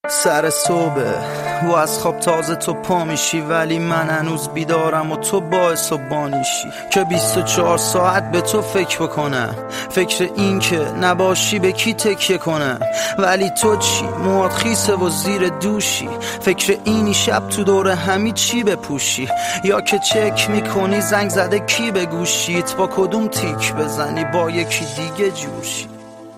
سر صبح و از خواب تازه تو پا میشی، ولی من هنوز بیدارم و تو باعث و بانیشی که 24 ساعت به تو فکر بکنم، فکر این که نباشی به کی تکیه کنم. ولی تو چی؟ موهات خیسه و زیر دوشی، فکر اینی شب تو دور همی چی بپوشی، یا که چک میکنی زنگ زده کی به گوشیت، با کدوم تیک بزنی با یکی دیگه جوشی.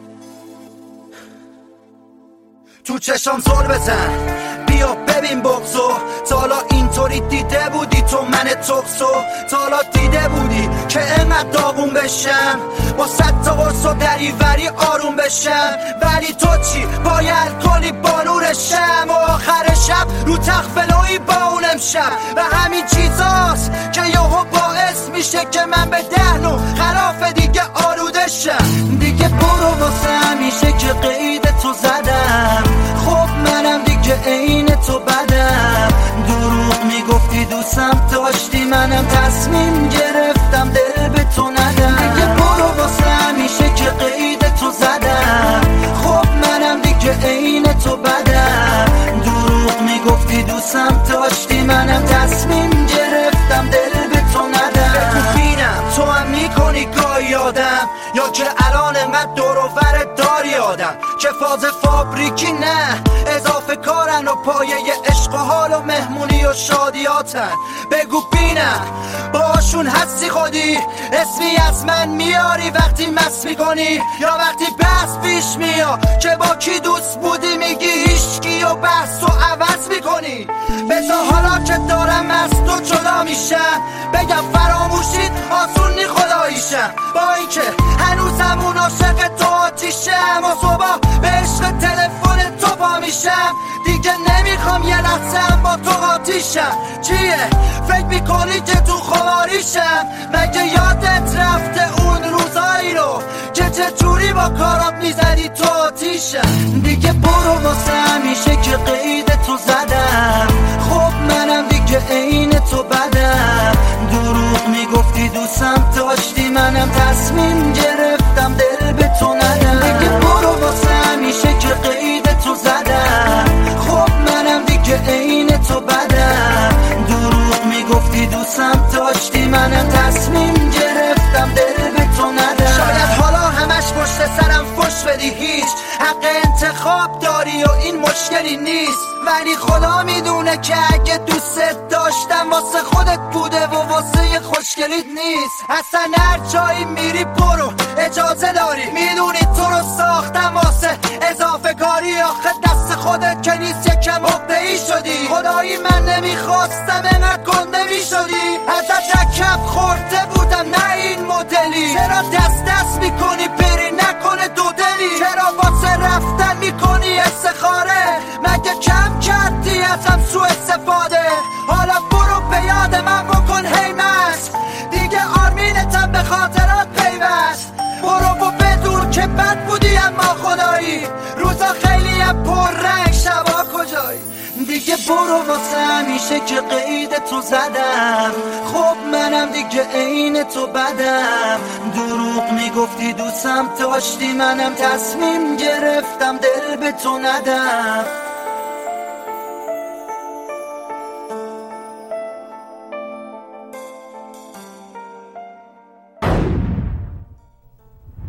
تو چشام زل بزن بیا ببین بغضو، تا حالا اینطوری دیده بودی تو من تقصو؟ تا حالا دیده بودی که اینقدر داغون بشم، با 100 تا قرص و دریوری آروم بشم؟ ولی تو چی؟ باید کلی بانورشم و آخر شب رو تخت فلوی با اون امشب. و همین چیزاست که یهو باعث میشه که من به دهنو خلاف دیگه آلودشم. دیگه برو واسه همیشه که قید تو زدم، خب منم دیگه عین تو بدم. دروغ میگفتی دوستم داشتی، منم تصمیم گرفتم دل به تو ندم. دیگه برو واسه همیشه که قید تو زدم، خب منم دیگه عین تو بدم. دروغ میگفتی دوستم داشتی، منم تصمیم گرفتم دل به تو ندم. بگو بینم تو هم میکنی گاهی آدم، یا که الان انقدر دور و ور داری آدم که فاز فابریکی نه اضافه کارن و پایه عشق و حال و مهمونی و شادیاتن. بگو بینم باشون هستی خودی، اسمی از من میاری وقتی مست میکنی، یا وقتی بحث پیش میاد که با کی دوست بودی میگی هیچکی و بحث و عوض میکنی. بذار حالا که دارم از تو جدا میشم بگم فراموشید آسون نی خداییشم، با اینکه هنوزم اون عاشق تو آتیشم و صبح به عشق تلفن تو پا میشم. دیگه نمیخوام یه لحظه با تو آتیشم. چیه؟ فکر میکنی که تو خماریشم؟ مگه یادت رفته اون روزایی رو که چجوری با کارات میزدی تو آتیشم؟ دیگه برو واسه همیشه که قید تو زدم، خب منم دیگه عین تو بدم. دروغ میگفتی دوستم داشتی، منم تصمیم گرفتم دل به تو ندم. دیگه برو واسه همیشه که قید تو زدم، خب منم دیگه عین تو بدم. دروغ میگفتی دوستم داشتی، منم تصمیم گرفتم دل به تو ندم. شاید حالا همش پشت سرم فش بدی، هیچ حق انتخاب داری و این مشکلی نیست، ولی خدا میدونه که اگه دوست داشتم واسه خودت بوده و واسه خوشگلیت نیست. اصلا هر جایی میری برو اجازه داری، میدونی تو رو ساختم واسه اضافه کاری، آخه دست خودت که نیست یکم عقده‌ای شدی. خدایی من نمیخواستم اینقدر گنده میشدی، ازت رکب خورده بودم نه این مدلی. چرا دست میکنی بری نکنه دو دلی؟ چرا واسه رفتن میکنی استخاره؟ مگه کم کردی ازم سو استفاده؟ حالا برو به یاد من بکن هی مست، دیگه آرمینتم به خاطرات پیوست. برو و بدون که بد بودی اما خدایی، روزا خیلی پر رنگ شبا کجایی. دیگه برو واسه همیشه که قید تو زدم، خب منم دیگه عین تو بدم. دروغ میگفتی دوستم داشتی، منم تصمیم گرفتم دل به تو ندم.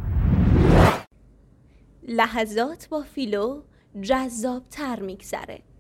لحظات با فیلو جذاب‌تر میگذره.